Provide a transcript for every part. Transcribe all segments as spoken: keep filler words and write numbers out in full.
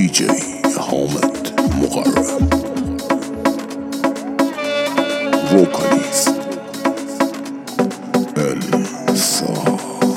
جی حامد مقرب وکالیست السا.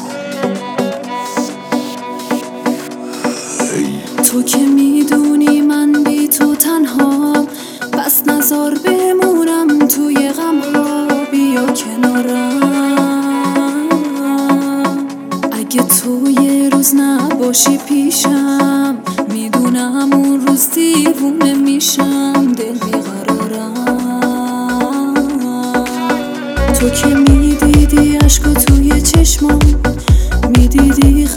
تو که میدونی من بی تو تنها، پس نزار بمونم توی غم ها، بیا کنارم. اگه تو یه روز نباشی پیشم، میدونم اون روز دیوونه میشم، دل بیقرارم. تو که میدیدی عشقو توی چشمام، میدیدی